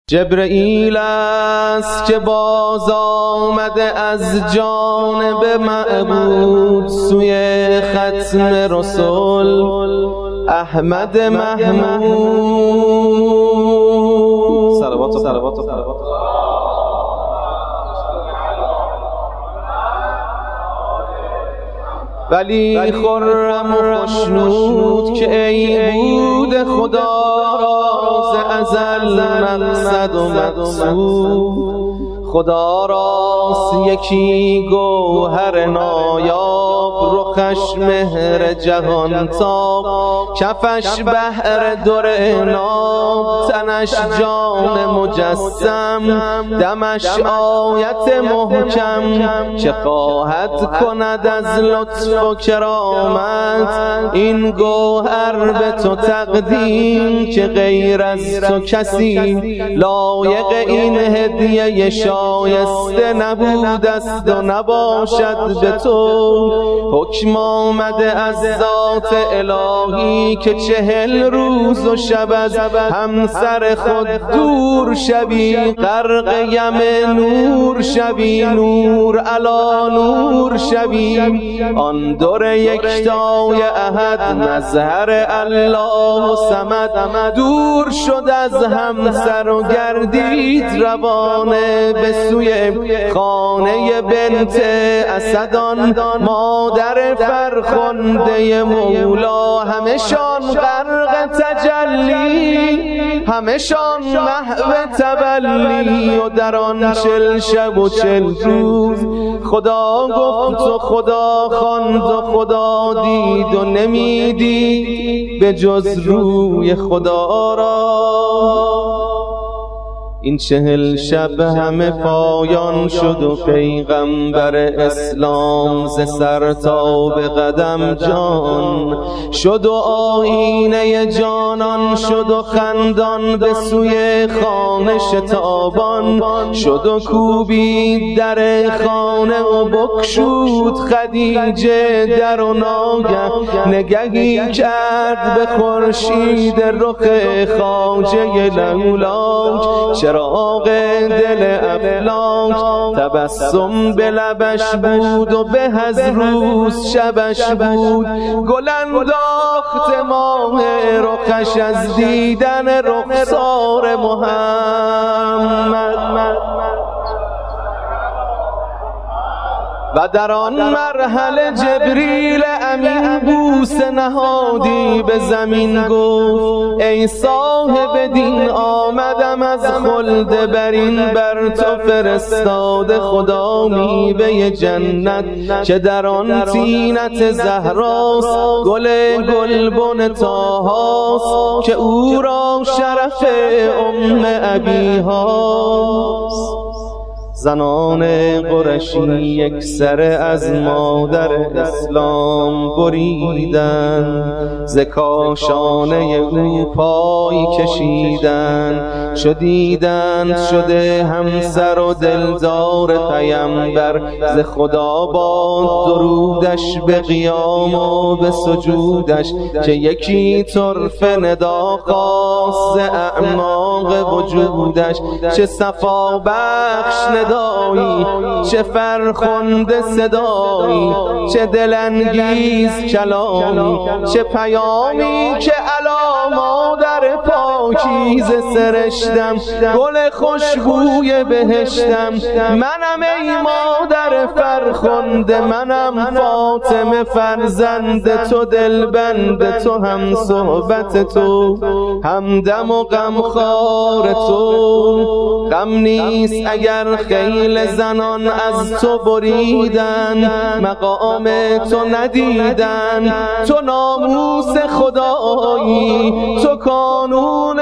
جبرئیل است که باز آمده از جانب معبود سوی ختم رسول احمد محمود. صلوات ولی خرم و خوشنود که ای بود خدا را ز ازل مقصد و مقصود. خدا راست یکی گوهر نایاب، رخش مهر جهان تاب، کفش بحر در ناب، تنش جان مجسم، دمش آیت محکم که خواهد کند از لطف و کرامت این گوهر به تو تقدیم که غیر از تو کسی لایق این هدیه شایسته نبود است و نباشد به تو. حکم آمده از ذات الهی که 40 روز و شب از همسر خود دور شوی، غرق یم نور شوی، نور علی نور شوی. آن در یکتای احد مظهر الله و صمد دور شد از همسر و گردید روانه به سوی خانه بنت اسدان مادر فرخنده مولا. همشان غرق تجلی، همشان محو تبلی و در آن 40 شب و 40 روز خدا گفت و خدا خواند و خدا دید و نمیدید به جز روی خدا را. این 40 شب همه پایان شد و پیغمبر اسلام ز سر تا به قدم جان شد و آیینه جانان شد و خندان به سوی خانه شتابان شد و کوبید در خانه و بگشود خدیجه در و ناگه نگهی کرد به خورشید رخ خواجه لولاک، چراغ دل افلاک تبسم به لبش بود و به از روز شبش بود. گل انداخت ماه رخش از دیدن رخسار محمد و در آن مرحله جبریل امین بوسه نهادی به زمین گفت ای صاحب دین آمدم از خلد برین بر تو فرستاده خدا میوه جنت که در آن طینت زهراست گل گلبن طاهاست که او را شرف ام ابی هاست. زنان قرشی یک سره از مادر اسلام بریدن، ز کاشانه او پای کشیدن، شدیدند شده همسر و دلدار پیمبر، ز خدا باد درودش به قیام و به سجودش که یکی طرفه ندا خواست ز اعماق وجودش. چه صفا بخش ندایی، چه فرخنده صدایی، چه دلانگیز کلامی، چه پیامی که علی مادر پاکیزه سرشتم، گل خوشبوی بهشتم. منم ای مادر فرخنده، منم فاطمه فرزند تو، دلبند تو، هم صحبت تو، همدم و غمخوار تو. غم نیست اگر خیل زنان از تو بریدن، مقام تو ندیدن. تو ناموس خدایی، تو کانون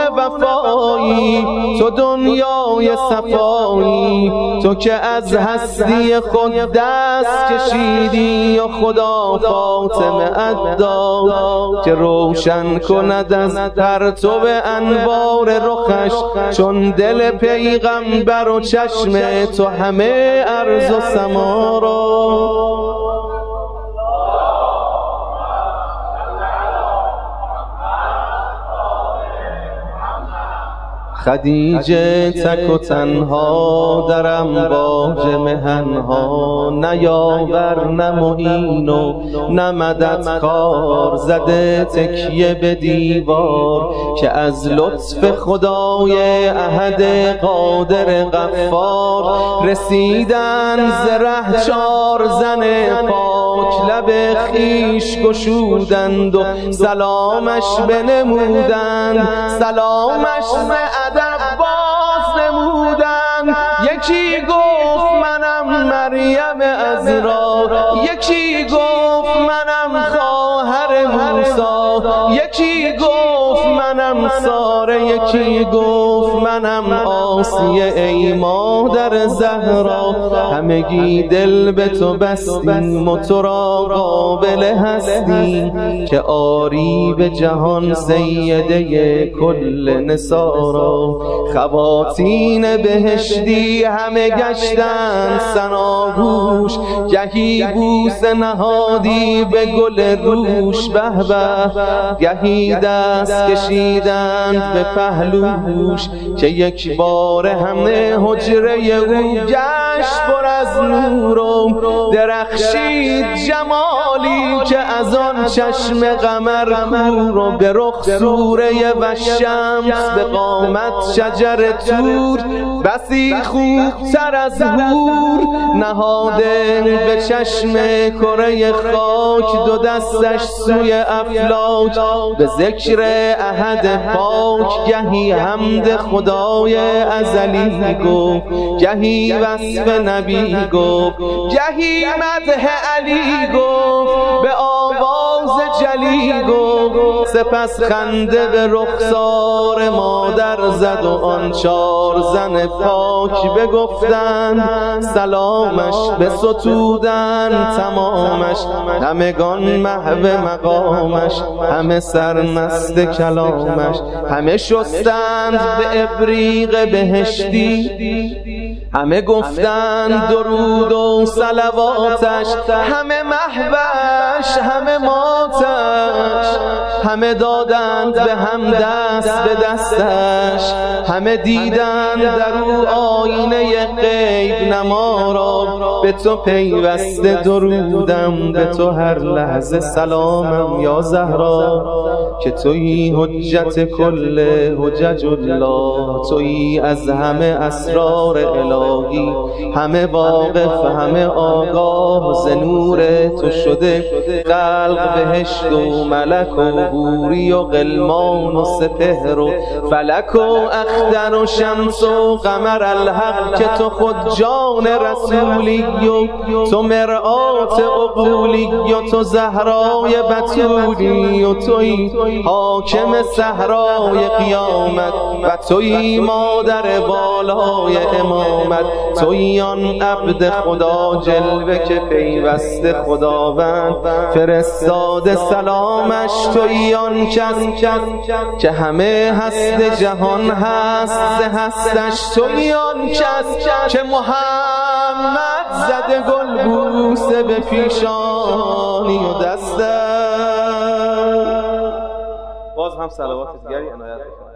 وفایی، تو دنیای صفایی، تو که از هستی خود دست کشیدی و خدا فاطمه ادا که روشن کند از پرتو انوار رخش چون دل پیغمبر و چشم تو همه ارض و سما را. خدیجه تک و تنها در امواج مهنها، نیاور نه معین و نه مددکار، زده تکیه به دیوار که از لطف خدای احد قادر غفار رسیدن ز ره 4 زن پاک، لب خویش گشودند و سلامش بنمودند، سلامش ز ادب باز نمودند. یکی گفت منم مریم عذرا، یکی گفت منم خواهر موسی، یکی گفت منم ساره، یکی گفت منم آسیه ای مادر زهرا. همگی دل به تو بستیم و تو را قابل هستیم که آری به جهان سیده کل نسارا. خواتین بهشتی همه گشتند ثناگوش، گهی بوسه نهادی به گل روش به به، گهی دست کشیدند به پهلوش که یک بار همه حجره او گشت پر از نور و درخشید جمالی که از آن چشم قمر کور و به رخ سوره و شمس به قامت شجر تور، بسی خوبتر از حور نهاده به چشم کره خاک، دو دستش سوی افلاک به ذکر احد پاک، گهی حمد خدای ازلی گفت، گهی وصف نبی گفت، گهی مدح علی گفت، به آواز جلی گفت، سپس خنده به رخسار مادر زد و آن 4 زن پاک بگفتند سلامش، بستودند تمامش، همگان محو مقامش، همه سرمست کلامش، همه شستند به ابریق بهشتی، همه گفتند درود و صلواتش، همه محوش همه ماتش، همه دادند به هم دست به دستش، همه دیدند در او آینه غیب نما را. به تو پیوسته درودم، به تو هر لحظه سلامم یا زهرا، که تویی حجت کل حجج الله، تویی از همه اسرار الهی، همه واقف همه آگاه، ز نور تو شده خلق بهشت و ملک و حوری و غلمان و سپهر و فلک و اختر و شمس و قمر الحق، که تو خود جان رسولی و تو مرآت عقولی و تو زهرای بتولی و تویی حاکم صحرای قیامت و تویی مادر بالای امامت، تویی آن عبد خدا جلوه که پیوسته خداوند فرستاده سلامش، تویی آن کس که همه هست جهان هست ز هستش، تویی آن کس که محمد زده گل بوسه به پیشانی و دستش. باز هم صلوات دیگری عنایت